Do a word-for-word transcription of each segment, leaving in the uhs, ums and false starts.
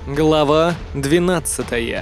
Глава двенадцатая.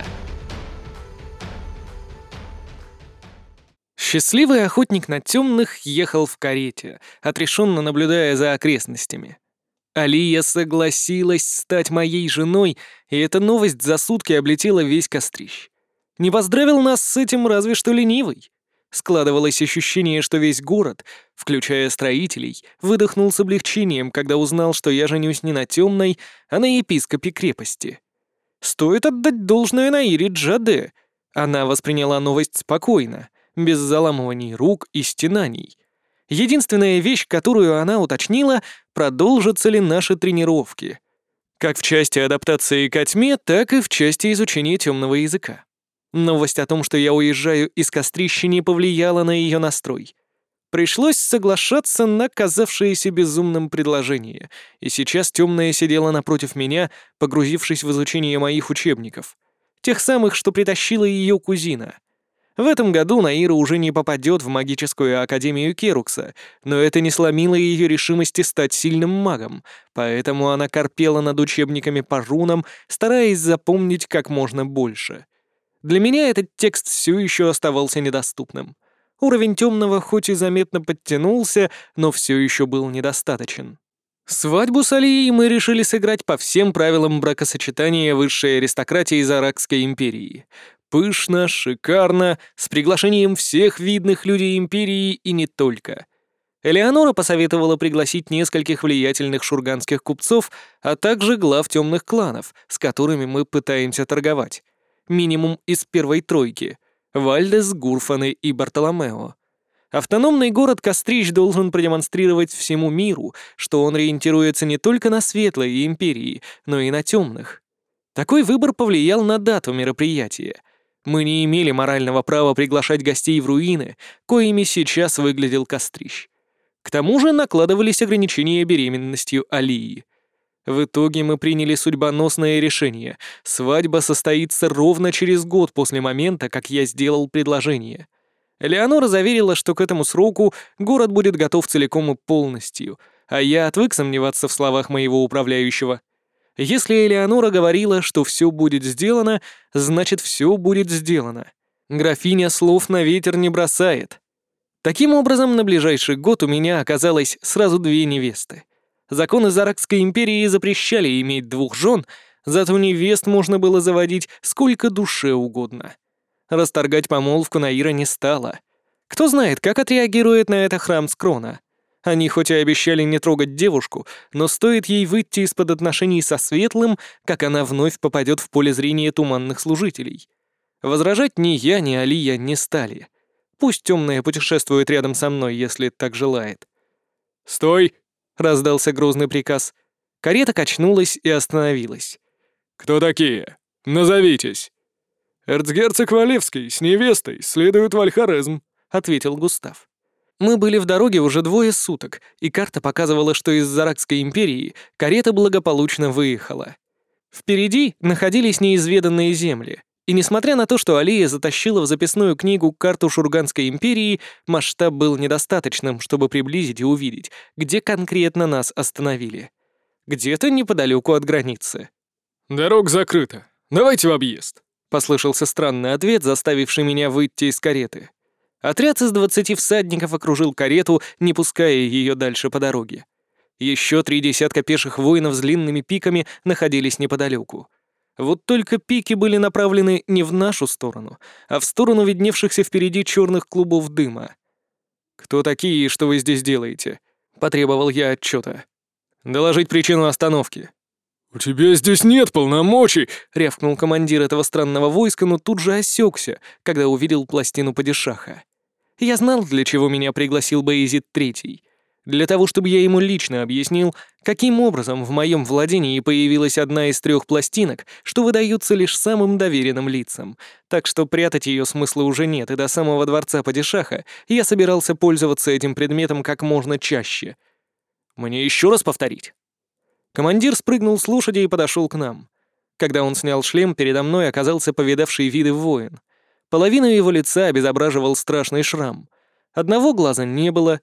Счастливый охотник на темных ехал в карете, отрешенно наблюдая за окрестностями. Алия согласилась стать моей женой, и эта новость за сутки облетела весь Кострищ. Не поздравил нас с этим разве что ленивый. Складывалось ощущение, что весь город, включая строителей, выдохнул с облегчением, когда узнал, что я женюсь не на темной, а на епископе крепости. Стоит отдать должное Наире Джаде. Она восприняла новость спокойно, без заламываний рук и стенаний. Единственная вещь, которую она уточнила, продолжатся ли наши тренировки. Как в части адаптации ко тьме, так и в части изучения темного языка. Новость о том, что я уезжаю из Кострища, не повлияла на ее настрой. Пришлось соглашаться на казавшееся безумным предложение, и сейчас темная сидела напротив меня, погрузившись в изучение моих учебников. Тех самых, что притащила ее кузина. В этом году Наира уже не попадет в магическую академию Керукса, но это не сломило ее решимости стать сильным магом, поэтому она корпела над учебниками по рунам, стараясь запомнить как можно больше. Для меня этот текст все еще оставался недоступным. Уровень темного хоть и заметно подтянулся, но все еще был недостаточен. Свадьбу с Алией мы решили сыграть по всем правилам бракосочетания высшей аристократии Заракской империи. Пышно, шикарно, с приглашением всех видных людей империи и не только. Элеонора посоветовала пригласить нескольких влиятельных шурганских купцов, а также глав темных кланов, с которыми мы пытаемся торговать. Минимум из первой тройки — Вальдес, Гурфаны и Бартоломео. Автономный город Кострищ должен продемонстрировать всему миру, что он ориентируется не только на светлые империи, но и на темных. Такой выбор повлиял на дату мероприятия. Мы не имели морального права приглашать гостей в руины, коими сейчас выглядел Кострищ. К тому же накладывались ограничения беременностью Алии. В итоге мы приняли судьбоносное решение. Свадьба состоится ровно через год после момента, как я сделал предложение. Элеонора заверила, что к этому сроку город будет готов целиком и полностью, а я отвык сомневаться в словах моего управляющего. Если Элеонора говорила, что все будет сделано, значит, все будет сделано. Графиня слов на ветер не бросает. Таким образом, на ближайший год у меня оказалось сразу две невесты. Законы Заракской империи запрещали иметь двух жен, зато невест можно было заводить сколько душе угодно. Расторгать помолвку Наира не стала. Кто знает, как отреагирует на это храм Скрона. Они хоть и обещали не трогать девушку, но стоит ей выйти из-под отношений со Светлым, как она вновь попадет в поле зрения туманных служителей. Возражать ни я, ни Алия не стали. Пусть темная путешествует рядом со мной, если так желает. «Стой!» — раздался грозный приказ. Карета качнулась и остановилась. «Кто такие? Назовитесь!» «Эрцгерцог Валевский с невестой следует в Альхарезм», — ответил Густав. Мы были в дороге уже двое суток, и карта показывала, что из Заракской империи карета благополучно выехала. Впереди находились неизведанные земли, и несмотря на то, что Алия затащила в записную книгу карту Шурганской империи, масштаб был недостаточным, чтобы приблизить и увидеть, где конкретно нас остановили. Где-то неподалеку от границы. «Дорога закрыта. Давайте в объезд», — послышался странный ответ, заставивший меня выйти из кареты. Отряд из двадцати всадников окружил карету, не пуская ее дальше по дороге. Еще три десятка пеших воинов с длинными пиками находились неподалеку. Вот только пики были направлены не в нашу сторону, а в сторону видневшихся впереди черных клубов дыма. «Кто такие и что вы здесь делаете?» — потребовал я отчета. «Доложить причину остановки». «У тебя здесь нет полномочий!» — рявкнул командир этого странного войска, но тут же осекся, когда увидел пластину падишаха. Я знал, для чего меня пригласил Баязид Третий. Для того, чтобы я ему лично объяснил, каким образом в моем владении появилась одна из трех пластинок, что выдаются лишь самым доверенным лицам, так что прятать ее смысла уже нет, и до самого дворца падишаха я собирался пользоваться этим предметом как можно чаще. «Мне еще раз повторить?» Командир спрыгнул с лошади и подошел к нам. Когда он снял шлем, передо мной оказался повидавший виды воин. Половину его лица обезображивал страшный шрам. Одного глаза не было.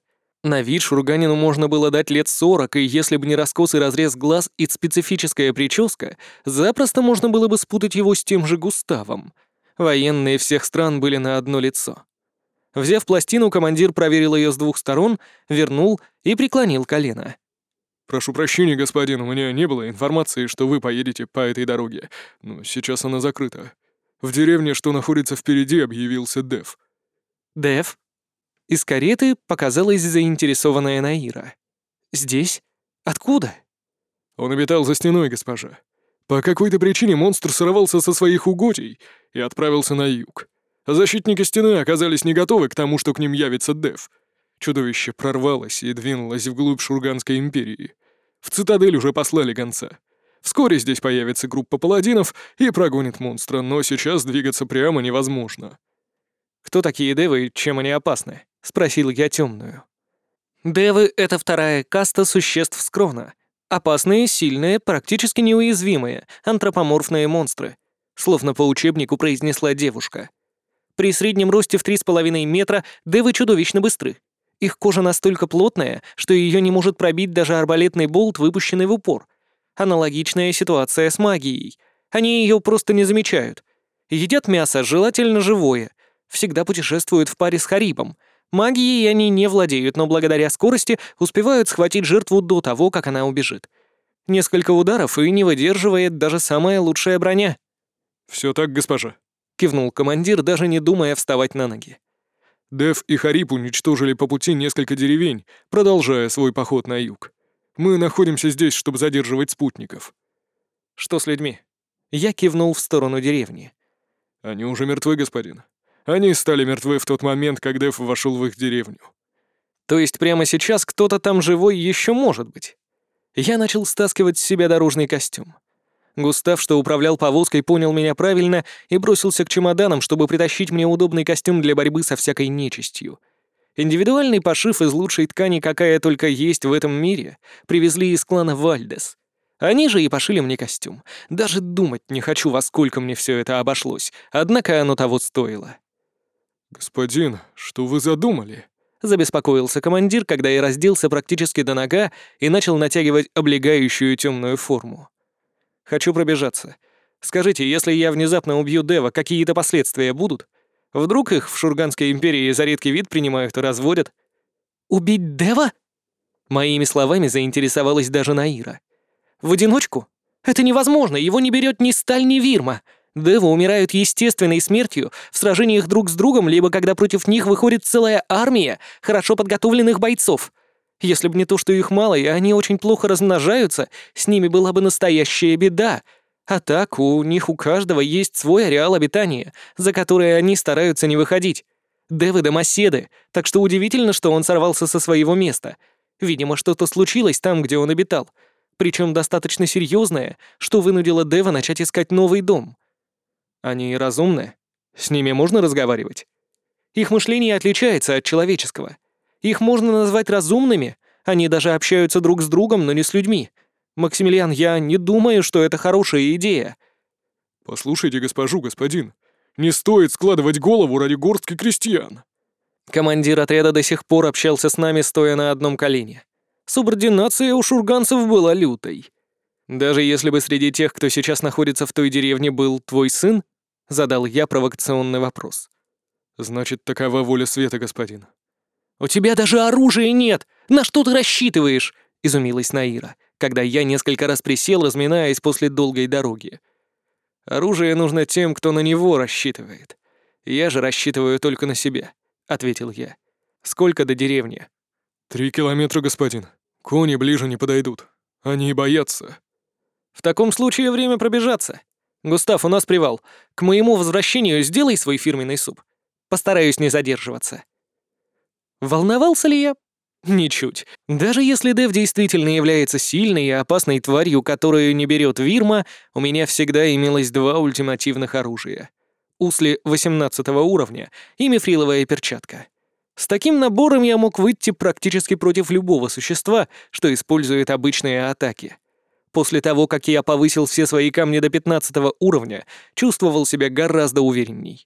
На вид шурганину можно было дать лет сорок, и если бы не раскосый разрез глаз и специфическая прическа, запросто можно было бы спутать его с тем же Густавом. Военные всех стран были на одно лицо. Взяв пластину, командир проверил ее с двух сторон, вернул и преклонил колено. «Прошу прощения, господин, у меня не было информации, что вы поедете по этой дороге, но сейчас она закрыта. В деревне, что находится впереди, объявился Дев». «Дев?» Из кареты показалась заинтересованная Наира. «Здесь? Откуда?» «Он обитал за стеной, госпожа. По какой-то причине монстр сорвался со своих угодий и отправился на юг. Защитники стены оказались не готовы к тому, что к ним явится Дев. Чудовище прорвалось и двинулось вглубь Шурганской империи. В цитадель уже послали гонца. Вскоре здесь появится группа паладинов и прогонит монстра, но сейчас двигаться прямо невозможно». «Кто такие девы и чем они опасны?» — спросил я темную. «Девы — это вторая каста существ Скрона. Опасные, сильные, практически неуязвимые, антропоморфные монстры», — словно по учебнику произнесла девушка. «При среднем росте в три с половиной метра девы чудовищно быстры. Их кожа настолько плотная, что ее не может пробить даже арбалетный болт, выпущенный в упор. Аналогичная ситуация с магией. Они ее просто не замечают. Едят мясо, желательно живое. Всегда путешествуют в паре с Харибом. Магией они не владеют, но благодаря скорости успевают схватить жертву до того, как она убежит. Несколько ударов, и не выдерживает даже самая лучшая броня». «Все так, госпожа», — кивнул командир, даже не думая вставать на ноги. «Дев и Хариб уничтожили по пути несколько деревень, продолжая свой поход на юг. Мы находимся здесь, чтобы задерживать спутников». «Что с людьми?» Я кивнул в сторону деревни. «Они уже мертвы, господин. Они стали мертвы в тот момент, как Дев вошел в их деревню». «То есть прямо сейчас кто-то там живой еще может быть?» Я начал стаскивать с себя дорожный костюм. Густав, что управлял повозкой, понял меня правильно и бросился к чемоданам, чтобы притащить мне удобный костюм для борьбы со всякой нечистью. Индивидуальный пошив из лучшей ткани, какая только есть в этом мире, привезли из клана Вальдес. Они же и пошили мне костюм. Даже думать не хочу, во сколько мне все это обошлось, однако оно того стоило. «Господин, что вы задумали?» — забеспокоился командир, когда я разделся практически до нога и начал натягивать облегающую темную форму. «Хочу пробежаться. Скажите, если я внезапно убью Дева, какие-то последствия будут? Вдруг их в Шурганской империи за редкий вид принимают и разводят?» «Убить Дева?» Моими словами заинтересовалась даже Наира. «В одиночку? Это невозможно, его не берет ни сталь, ни вирма. Девы умирают естественной смертью в сражениях друг с другом, либо когда против них выходит целая армия хорошо подготовленных бойцов. Если бы не то, что их мало, и они очень плохо размножаются, с ними была бы настоящая беда. А так, у них у каждого есть свой ареал обитания, за который они стараются не выходить. Девы — домоседы, так что удивительно, что он сорвался со своего места. Видимо, что-то случилось там, где он обитал. Причем достаточно серьезное, что вынудило Дева начать искать новый дом. Они разумны? С ними можно разговаривать? Их мышление отличается от человеческого. Их можно назвать разумными, они даже общаются друг с другом, но не с людьми. Максимилиан, я не думаю, что это хорошая идея». «Послушайте госпожу, господин, не стоит складывать голову ради горстки крестьян». Командир отряда до сих пор общался с нами, стоя на одном колене. Субординация у шурганцев была лютой. «Даже если бы среди тех, кто сейчас находится в той деревне, был твой сын?» — задал я провокационный вопрос. «Значит, такова воля света, господин». «У тебя даже оружия нет! На что ты рассчитываешь?» — изумилась Наира, когда я несколько раз присел, разминаясь после долгой дороги. «Оружие нужно тем, кто на него рассчитывает. Я же рассчитываю только на себя», — ответил я. «Сколько до деревни?» «Три километра, господин. Кони ближе не подойдут. Они боятся». «В таком случае время пробежаться. Густав, у нас привал. К моему возвращению сделай свой фирменный суп. Постараюсь не задерживаться». Волновался ли я? Ничуть. Даже если Дев действительно является сильной и опасной тварью, которую не берет Вирма, у меня всегда имелось два ультимативных оружия. Усли восемнадцатого уровня и мифриловая перчатка. С таким набором я мог выйти практически против любого существа, что использует обычные атаки. После того, как я повысил все свои камни до пятнадцатого уровня, чувствовал себя гораздо уверенней.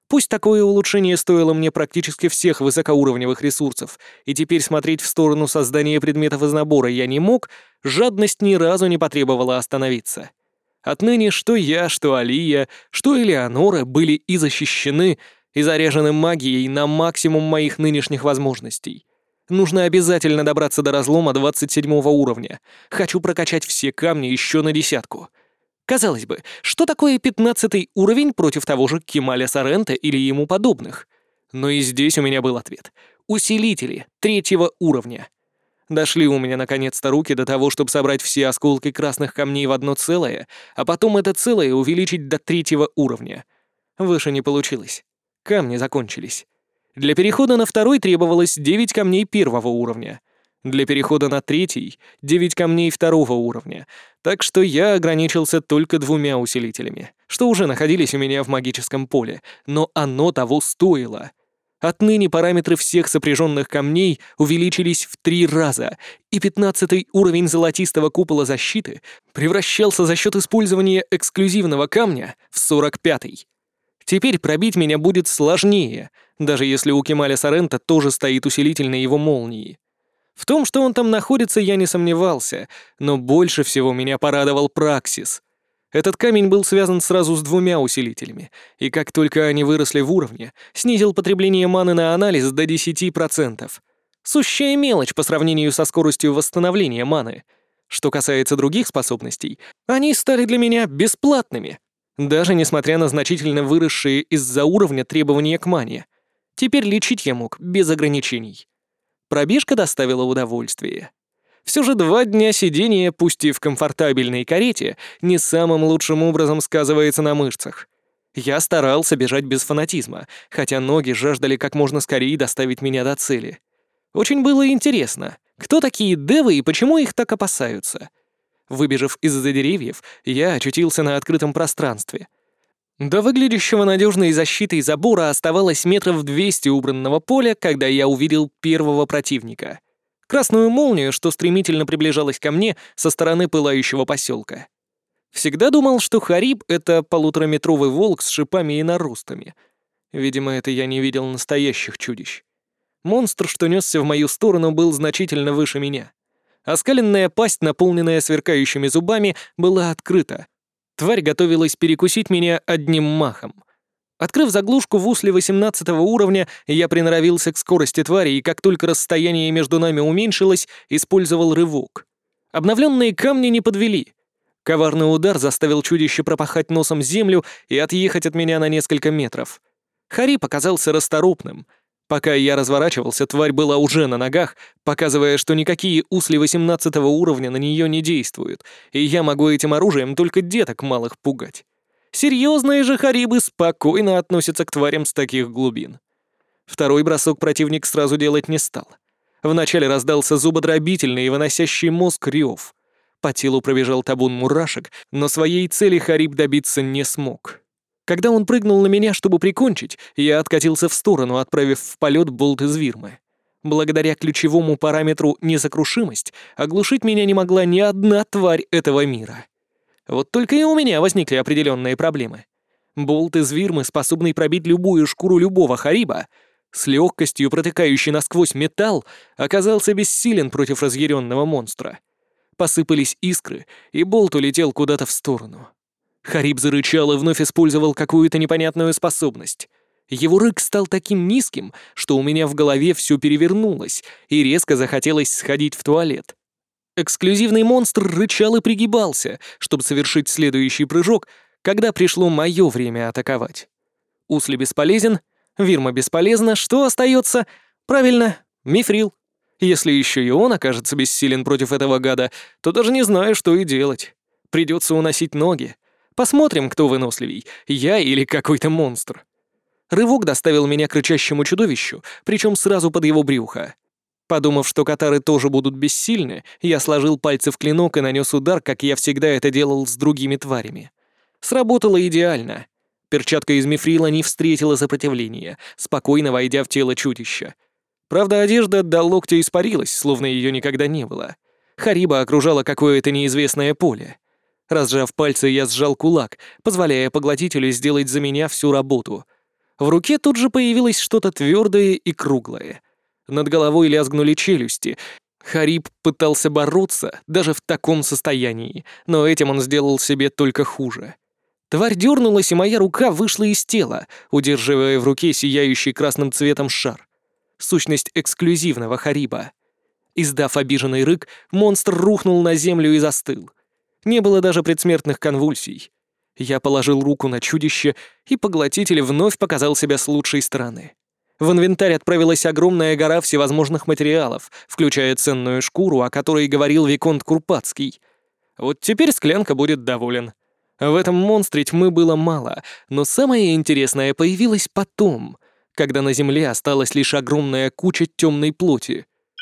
Пусть такое улучшение стоило мне практически всех высокоуровневых ресурсов, и теперь смотреть в сторону создания предметов из набора я не мог, жадность ни разу не потребовала остановиться. Отныне что я, что Алия, что Элеонора были и защищены, и заряжены магией на максимум моих нынешних возможностей. Нужно обязательно добраться до разлома двадцать седьмого уровня. Хочу прокачать все камни еще на десятку. Казалось бы, что такое пятнадцатый уровень против того же Кемаля Сорента или ему подобных? Но и здесь у меня был ответ. Усилители третьего уровня. Дошли у меня наконец-то руки до того, чтобы собрать все осколки красных камней в одно целое, а потом это целое увеличить до третьего уровня. Выше не получилось. Камни закончились. Для перехода на второй требовалось девять камней первого уровня. Для перехода на третий — девять камней второго уровня. Так что я ограничился только двумя усилителями, что уже находились у меня в магическом поле, но оно того стоило. Отныне параметры всех сопряженных камней увеличились в три раза, и пятнадцатый уровень золотистого купола защиты превращался за счет использования эксклюзивного камня в сорок пятый. Теперь пробить меня будет сложнее, даже если у Кемаля Сорента тоже стоит усилитель на его молнии. В том, что он там находится, я не сомневался, но больше всего меня порадовал Праксис. Этот камень был связан сразу с двумя усилителями, и как только они выросли в уровне, снизил потребление маны на анализ до десяти процентов. Сущая мелочь по сравнению со скоростью восстановления маны. Что касается других способностей, они стали для меня бесплатными, даже несмотря на значительно выросшие из-за уровня требования к мане. Теперь лечить я мог без ограничений. Пробежка доставила удовольствие. Все же два дня сидения, пусть и в комфортабельной карете, не самым лучшим образом сказывается на мышцах. Я старался бежать без фанатизма, хотя ноги жаждали как можно скорее доставить меня до цели. Очень было интересно, кто такие девы и почему их так опасаются. Выбежав из-за деревьев, я очутился на открытом пространстве. До выглядящего надежной защитой забора оставалось метров двести убранного поля, когда я увидел первого противника. Красную молнию, что стремительно приближалась ко мне со стороны пылающего поселка. Всегда думал, что Хариб — это полутораметровый волк с шипами и наростами. Видимо, это я не видел настоящих чудищ. Монстр, что несся в мою сторону, был значительно выше меня. Оскаленная пасть, наполненная сверкающими зубами, была открыта. Тварь готовилась перекусить меня одним махом. Открыв заглушку в усле восемнадцатого уровня, я приноровился к скорости твари, и как только расстояние между нами уменьшилось, использовал рывок. Обновленные камни не подвели. Коварный удар заставил чудище пропахать носом землю и отъехать от меня на несколько метров. Хариб оказался расторопным. Пока я разворачивался, тварь была уже на ногах, показывая, что никакие усли восемнадцатого уровня на нее не действуют, и я могу этим оружием только деток малых пугать. Серьезные же харибы спокойно относятся к тварям с таких глубин. Второй бросок противник сразу делать не стал. Вначале раздался зубодробительный и выносящий мозг рев. По телу пробежал табун мурашек, но своей цели хариб добиться не смог. Когда он прыгнул на меня, чтобы прикончить, я откатился в сторону, отправив в полет болт из вирмы. Благодаря ключевому параметру «несокрушимость» оглушить меня не могла ни одна тварь этого мира. Вот только и у меня возникли определенные проблемы. Болт из вирмы, способный пробить любую шкуру любого хариба, с легкостью протыкающий насквозь металл, оказался бессилен против разъяренного монстра. Посыпались искры, и болт улетел куда-то в сторону. Хариб зарычал и вновь использовал какую-то непонятную способность. Его рык стал таким низким, что у меня в голове все перевернулось, и резко захотелось сходить в туалет. Эксклюзивный монстр рычал и пригибался, чтобы совершить следующий прыжок, когда пришло мое время атаковать. Усли бесполезен, вирма бесполезна, что остается? Правильно, мифрил. Если еще и он окажется бессилен против этого гада, то даже не знаю, что и делать. Придется уносить ноги. Посмотрим, кто выносливей, я или какой-то монстр. Рывок доставил меня к рычащему чудовищу, причем сразу под его брюхо. Подумав, что катары тоже будут бессильны, я сложил пальцы в клинок и нанес удар, как я всегда это делал с другими тварями. Сработало идеально. Перчатка из мифрила не встретила сопротивления, спокойно войдя в тело чудища. Правда, одежда до локтя испарилась, словно ее никогда не было. Хариба окружало какое-то неизвестное поле. Разжав пальцы, я сжал кулак, позволяя поглотителю сделать за меня всю работу. В руке тут же появилось что-то твердое и круглое. Над головой лязгнули челюсти. Хариб пытался бороться даже в таком состоянии, но этим он сделал себе только хуже. Тварь дернулась, и моя рука вышла из тела, удерживая в руке сияющий красным цветом шар. Сущность эксклюзивного Хариба. Издав обиженный рык, монстр рухнул на землю и застыл. Не было даже предсмертных конвульсий. Я положил руку на чудище, и поглотитель вновь показал себя с лучшей стороны. В инвентарь отправилась огромная гора всевозможных материалов, включая ценную шкуру, о которой говорил Виконт Курпатский. Вот теперь склянка будет доволен. В этом монстре тьмы было мало, но самое интересное появилось потом, когда на земле осталась лишь огромная куча темной плоти.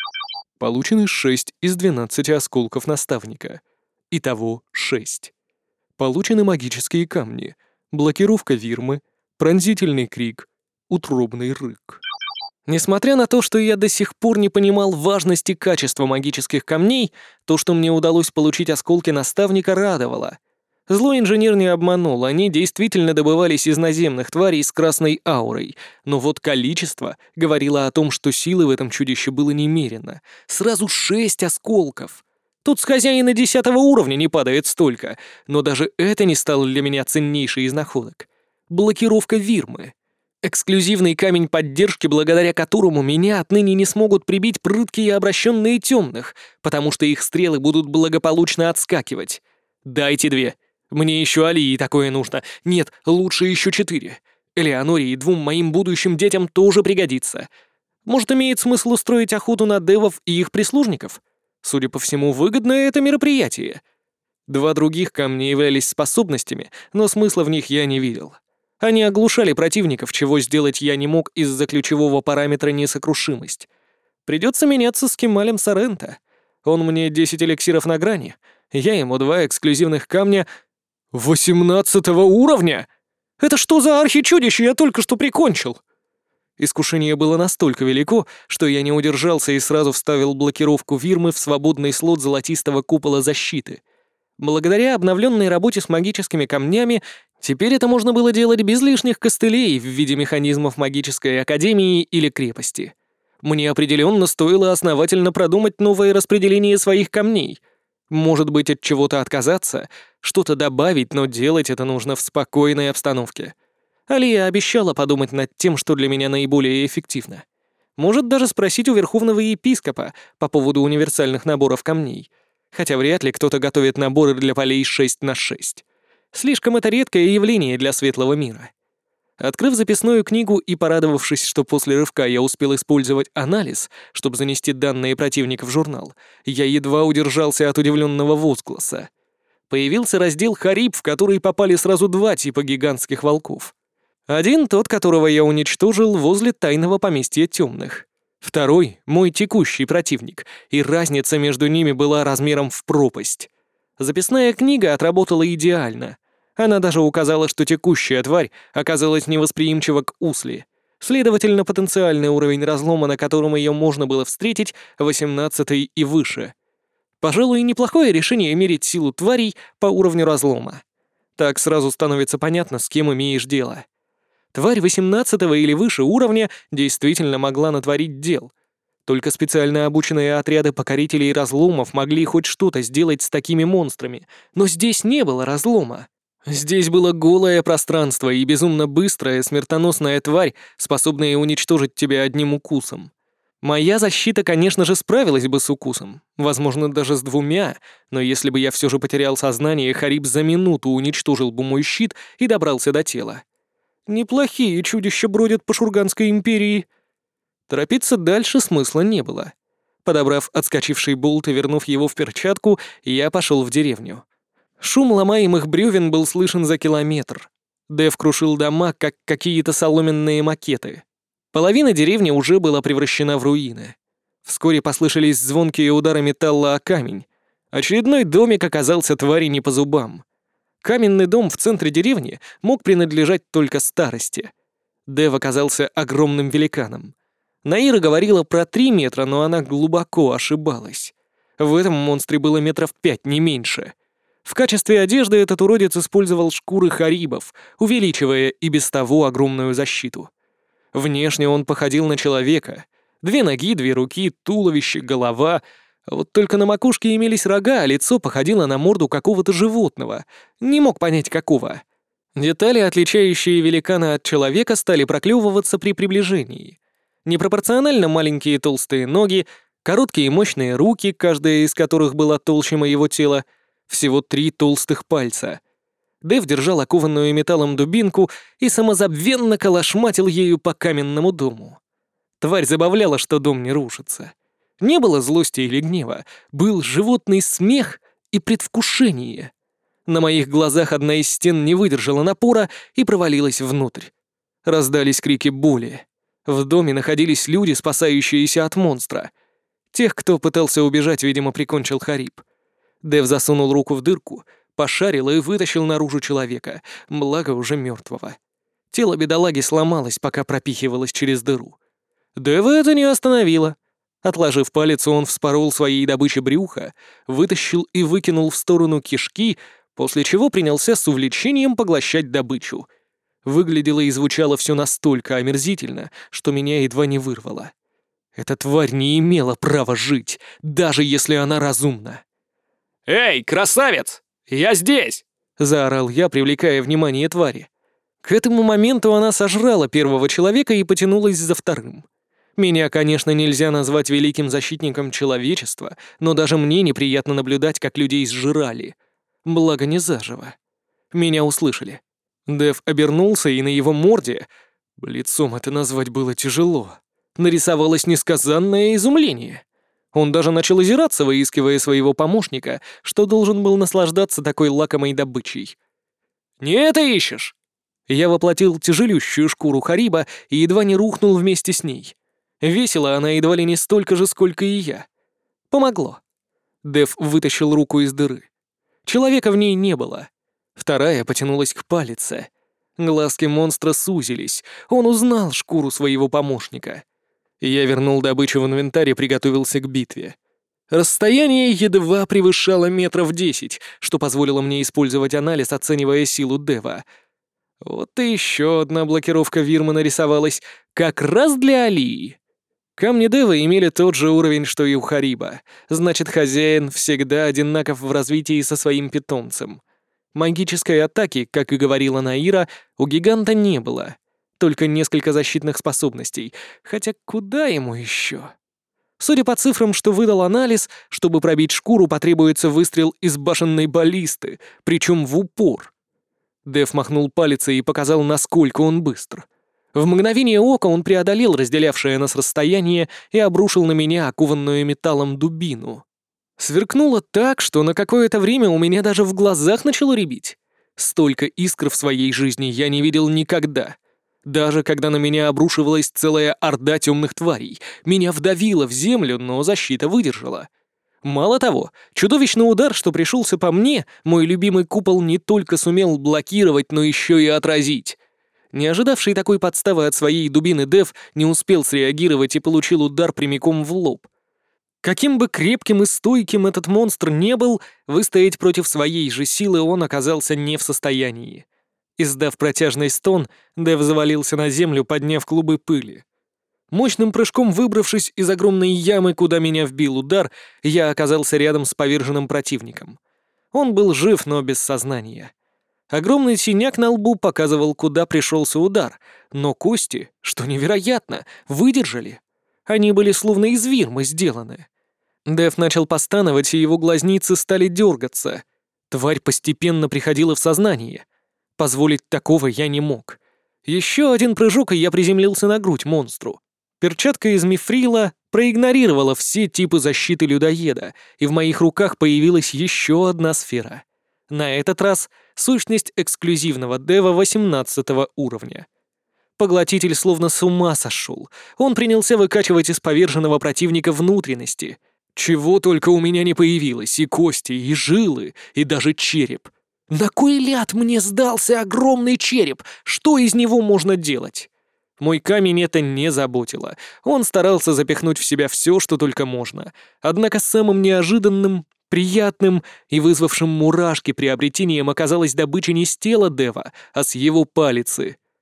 Получены шесть из двенадцати осколков наставника. Итого шесть. Получены магические камни, блокировка Вирмы, пронзительный крик, утробный рык. Несмотря на то, что я до сих пор не понимал важности качества магических камней, то, что мне удалось получить осколки наставника, радовало. Злой инженер не обманул, они действительно добывались из наземных тварей с красной аурой, но вот количество говорило о том, что силы в этом чудище было немерено. Сразу шесть осколков. Тут с хозяина десятого уровня не падает столько, но даже это не стало для меня ценнейшей из находок. Блокировка Вирмы. Эксклюзивный камень поддержки, благодаря которому меня отныне не смогут прибить прыткие обращенные темных, потому что их стрелы будут благополучно отскакивать. Дайте две. Мне еще Алии такое нужно. Нет, лучше еще четыре. Элеоноре и двум моим будущим детям тоже пригодится. Может, имеет смысл устроить охоту на девов и их прислужников? Судя по всему, выгодное это мероприятие. Два других камня являлись способностями, но смысла в них я не видел. Они оглушали противников, чего сделать я не мог из-за ключевого параметра несокрушимость. Придется меняться с Кемалем Сорента. Он мне десять эликсиров на грани, я ему два эксклюзивных камня восемнадцатого уровня. Это что за архичудище я только что прикончил? Искушение было настолько велико, что я не удержался и сразу вставил блокировку Вирмы в свободный слот золотистого купола защиты. Благодаря обновленной работе с магическими камнями, теперь это можно было делать без лишних костылей в виде механизмов магической академии или крепости. Мне определенно стоило основательно продумать новое распределение своих камней. Может быть, от чего-то отказаться, что-то добавить, но делать это нужно в спокойной обстановке. Алия обещала подумать над тем, что для меня наиболее эффективно. Может даже спросить у верховного епископа по поводу универсальных наборов камней. Хотя вряд ли кто-то готовит наборы для полей шесть на шесть. Слишком это редкое явление для светлого мира. Открыв записную книгу и порадовавшись, что после рывка я успел использовать анализ, чтобы занести данные противника в журнал, я едва удержался от удивленного возгласа. Появился раздел «Хариб», в который попали сразу два типа гигантских волков. Один — тот, которого я уничтожил возле тайного поместья темных. Второй — мой текущий противник, и разница между ними была размером в пропасть. Записная книга отработала идеально. Она даже указала, что текущая тварь оказалась невосприимчива к Усли. Следовательно, потенциальный уровень разлома, на котором ее можно было встретить, восемнадцатый и выше. Пожалуй, неплохое решение мерить силу тварей по уровню разлома. Так сразу становится понятно, с кем имеешь дело. Тварь восемнадцатого или выше уровня действительно могла натворить дел. Только специально обученные отряды покорителей разломов могли хоть что-то сделать с такими монстрами, но здесь не было разлома. Здесь было голое пространство и безумно быстрая смертоносная тварь, способная уничтожить тебя одним укусом. Моя защита, конечно же, справилась бы с укусом, возможно, даже с двумя, но если бы я все же потерял сознание, Хариб за минуту уничтожил бы мой щит и добрался до тела. Неплохие чудища бродят по Шурганской империи. Торопиться дальше смысла не было. Подобрав отскочивший болт и вернув его в перчатку, я пошел в деревню. Шум ломаемых бревен был слышен за километр. Дэв крушил дома, как какие-то соломенные макеты. Половина деревни уже была превращена в руины. Вскоре послышались звонкие удары металла о камень. Очередной домик оказался твари не по зубам. Каменный дом в центре деревни мог принадлежать только старости. Дэв оказался огромным великаном. Наира говорила про три метра, но она глубоко ошибалась. В этом монстре было метров пять, не меньше. В качестве одежды этот уродец использовал шкуры харибов, увеличивая и без того огромную защиту. Внешне он походил на человека. Две ноги, две руки, туловище, голова. А вот только на макушке имелись рога, а лицо походило на морду какого-то животного. Не мог понять, какого. Детали, отличающие великана от человека, стали проклевываться при приближении. Непропорционально маленькие толстые ноги, короткие мощные руки, каждая из которых была толще моего тела, всего три толстых пальца. Дэв держал окованную металлом дубинку и самозабвенно калашматил ею по каменному дому. Тварь забавляла, что дом не рушится. Не было злости или гнева, был животный смех и предвкушение. На моих глазах одна из стен не выдержала напора и провалилась внутрь. Раздались крики боли. В доме находились люди, спасающиеся от монстра. Тех, кто пытался убежать, видимо, прикончил Хариб. Дэв засунул руку в дырку, пошарил и вытащил наружу человека, благо уже мертвого. Тело бедолаги сломалось, пока пропихивалось через дыру. Дэва это не остановило. Отложив палец, он вспорол своей добыче брюха, вытащил и выкинул в сторону кишки, после чего принялся с увлечением поглощать добычу. Выглядело и звучало все настолько омерзительно, что меня едва не вырвало. Эта тварь не имела права жить, даже если она разумна. «Эй, красавец! Я здесь!» — заорал я, привлекая внимание твари. К этому моменту она сожрала первого человека и потянулась за вторым. Меня, конечно, нельзя назвать великим защитником человечества, но даже мне неприятно наблюдать, как людей сжирали. Благо не заживо. Меня услышали. Дэв обернулся, и на его морде, лицом это назвать было тяжело, нарисовалось несказанное изумление. Он даже начал озираться, выискивая своего помощника, что должен был наслаждаться такой лакомой добычей. «Не это ищешь?» Я воплотил тяжелющую шкуру Хариба и едва не рухнул вместе с ней. Весила она едва ли не столько же, сколько и я. Помогло. Дэв вытащил руку из дыры. Человека в ней не было. Вторая потянулась к палице. Глазки монстра сузились. Он узнал шкуру своего помощника. Я вернул добычу в инвентарь и приготовился к битве. Расстояние едва превышало метров десять, что позволило мне использовать анализ, оценивая силу Дэва. Вот и еще одна блокировка Вирма нарисовалась, как раз для Алии. Камни Дэва имели тот же уровень, что и у Хариба. Значит, хозяин всегда одинаков в развитии со своим питомцем. Магической атаки, как и говорила Наира, у гиганта не было. Только несколько защитных способностей. Хотя куда ему еще? Судя по цифрам, что выдал анализ, чтобы пробить шкуру, потребуется выстрел из башенной баллисты, причем в упор. Дэв махнул палицей и показал, насколько он быстр. В мгновение ока он преодолел разделявшее нас расстояние и обрушил на меня окованную металлом дубину. Сверкнуло так, что на какое-то время у меня даже в глазах начало рябить. Столько искр в своей жизни я не видел никогда. Даже когда на меня обрушивалась целая орда темных тварей, меня вдавило в землю, но защита выдержала. Мало того, чудовищный удар, что пришелся по мне, мой любимый купол не только сумел блокировать, но еще и отразить. Не ожидавший такой подставы от своей дубины Дэв не успел среагировать и получил удар прямиком в лоб. Каким бы крепким и стойким этот монстр не был, выстоять против своей же силы он оказался не в состоянии. Издав протяжный стон, Дэв завалился на землю, подняв клубы пыли. Мощным прыжком выбравшись из огромной ямы, куда меня вбил удар, я оказался рядом с поверженным противником. Он был жив, но без сознания. Огромный синяк на лбу показывал, куда пришелся удар, но кости, что невероятно, выдержали. Они были словно из вирмы сделаны. Дэв начал постановать, и его глазницы стали дергаться. Тварь постепенно приходила в сознание. Позволить такого я не мог. Еще один прыжок, и я приземлился на грудь монстру. Перчатка из мифрила проигнорировала все типы защиты людоеда, и в моих руках появилась еще одна сфера. На этот раз сущность эксклюзивного Дэва восемнадцатого уровня. Поглотитель словно с ума сошел. Он принялся выкачивать из поверженного противника внутренности. Чего только у меня не появилось: и кости, и жилы, и даже череп. На кой ляд мне сдался огромный череп? Что из него можно делать? Мой камень это не заботило. Он старался запихнуть в себя все, что только можно. Однако самым неожиданным, приятным и вызвавшим мурашки приобретением оказалась добыча не с тела Дэва, а с его палицы.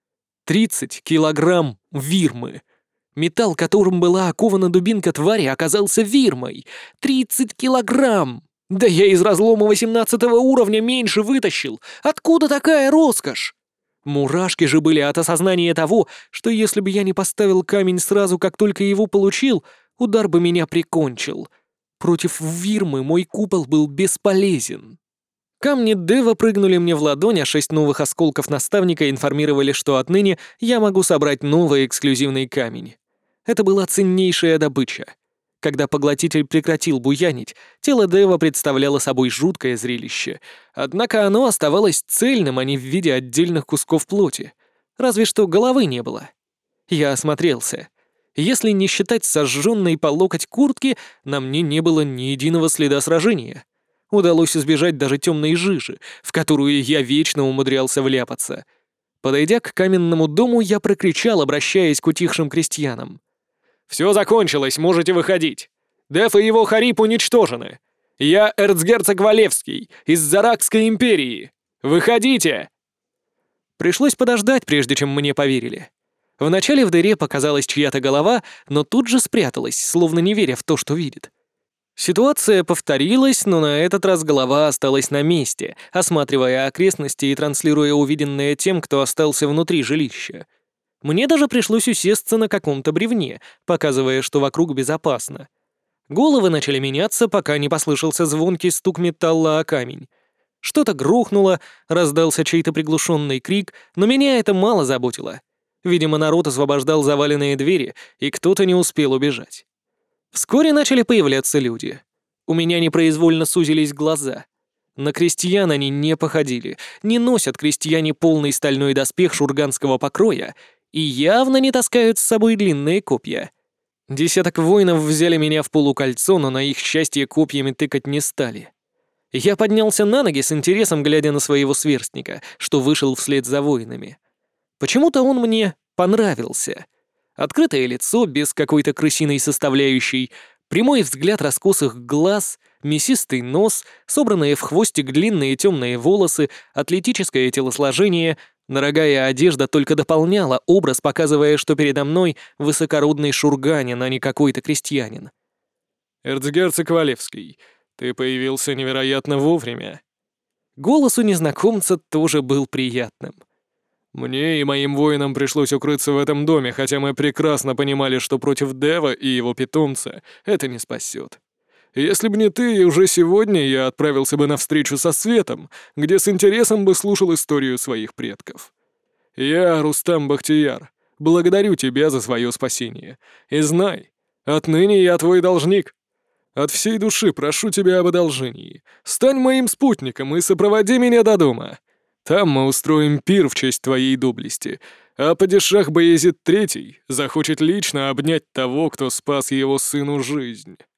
Тридцать килограмм вирмы. Металл, которым была окована дубинка твари, оказался вирмой. Тридцать килограмм! Да я из разлома восемнадцатого уровня меньше вытащил. Откуда такая роскошь? Мурашки же были от осознания того, что если бы я не поставил камень сразу, как только его получил, удар бы меня прикончил. Против вирмы мой купол был бесполезен. Камни Дева прыгнули мне в ладонь, а шесть новых осколков наставника информировали, что отныне я могу собрать новый эксклюзивный камень. Это была ценнейшая добыча. Когда поглотитель прекратил буянить, тело Дева представляло собой жуткое зрелище, однако оно оставалось цельным, а не в виде отдельных кусков плоти. Разве что головы не было. Я осмотрелся. Если не считать сожженной по локоть куртки, на мне не было ни единого следа сражения. Удалось избежать даже темной жижи, в которую я вечно умудрялся вляпаться. Подойдя к каменному дому, я прокричал, обращаясь к утихшим крестьянам. «Все закончилось, можете выходить. Деф и его Харип уничтожены. Я эрцгерцог Валевский из Заракской империи. Выходите!» Пришлось подождать, прежде чем мне поверили. Вначале в дыре показалась чья-то голова, но тут же спряталась, словно не веря в то, что видит. Ситуация повторилась, но на этот раз голова осталась на месте, осматривая окрестности и транслируя увиденное тем, кто остался внутри жилища. Мне даже пришлось усесться на каком-то бревне, показывая, что вокруг безопасно. Головы начали меняться, пока не послышался звонкий стук металла о камень. Что-то грохнуло, раздался чей-то приглушенный крик, но меня это мало заботило. Видимо, народ освобождал заваленные двери, и кто-то не успел убежать. Вскоре начали появляться люди. У меня непроизвольно сузились глаза. На крестьян они не походили, не носят крестьяне полный стальной доспех шурганского покроя и явно не таскают с собой длинные копья. Десяток воинов взяли меня в полукольцо, но на их счастье копьями тыкать не стали. Я поднялся на ноги с интересом, глядя на своего сверстника, что вышел вслед за воинами. Почему-то он мне понравился. Открытое лицо, без какой-то крысиной составляющей, прямой взгляд раскосых глаз, мясистый нос, собранные в хвостик длинные темные волосы, атлетическое телосложение, дорогая одежда только дополняла образ, показывая, что передо мной высокородный шурганин, а не какой-то крестьянин. «Эрцгерцог Валевский, ты появился невероятно вовремя». Голос у незнакомца тоже был приятным. «Мне и моим воинам пришлось укрыться в этом доме, хотя мы прекрасно понимали, что против Дева и его питомца это не спасет. Если бы не ты, уже сегодня я отправился бы на встречу со Светом, где с интересом бы слушал историю своих предков. Я, Рустам Бахтияр, благодарю тебя за свое спасение. И знай, отныне я твой должник. От всей души прошу тебя об одолжении. Стань моим спутником и сопроводи меня до дома. Там мы устроим пир в честь твоей доблести, а падишах Баязид Третий захочет лично обнять того, кто спас его сыну жизнь».